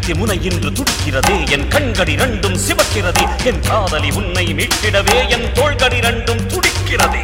கத்தி முனை இன்று துடிக்கிறதே என் கண்கள் இரண்டும் சிவக்கிறதே என் காதலி உன்னை மீட்டிடவே என் தோள்கள் இரண்டும் துடிக்கிறதே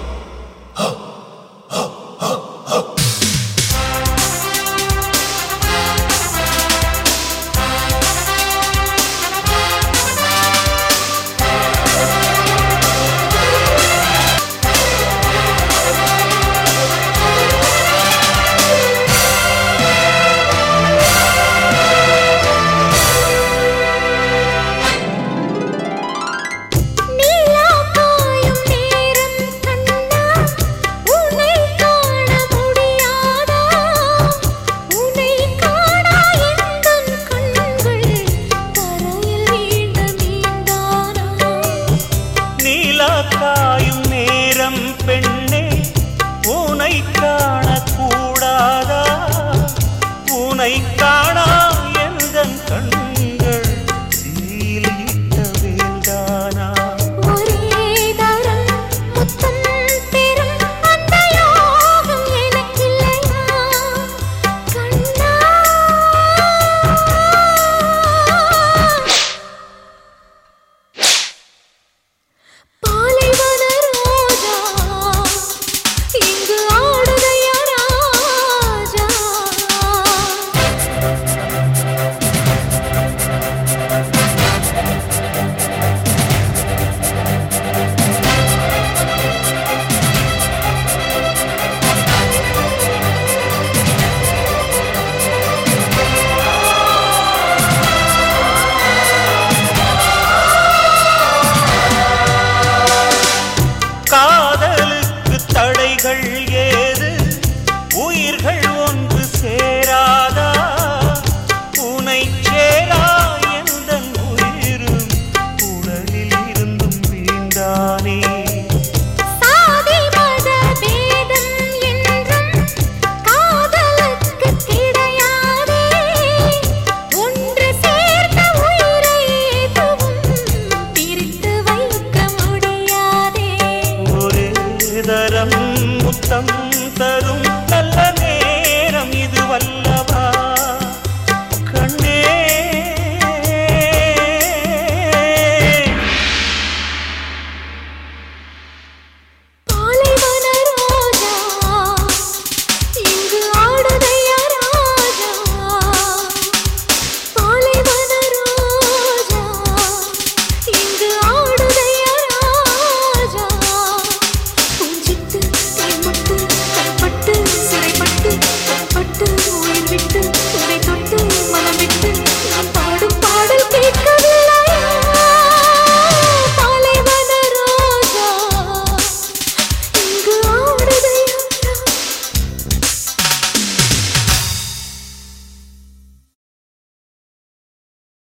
காயும் நேரம் பெண்ணே உனை காண கூடாதா உனை காணா எந்தன் கண்கள் சீலிட்ட வேண்டானா ஒரே தரம் முத்தம் பெறும் அந்த யோகம் எனக்கில்லையா கண்ணா காதலுக்கு தடைகள் ஏது உயிர்கள் ஒன்று சேராதா உனை சேரா எந்தன் உயிரும் உடலில் இருந்தும் வீண்டானே சாதி மத பேதம் என்றும் காதலுக்கு கிடையாதே ஒன்று சேர்ந்த உயிரை எதுவும் பிரித்து வைக்க முடியாதே ஒரே தரம் முத்தம் தரும் நல்ல நேரம் இதுவல்ல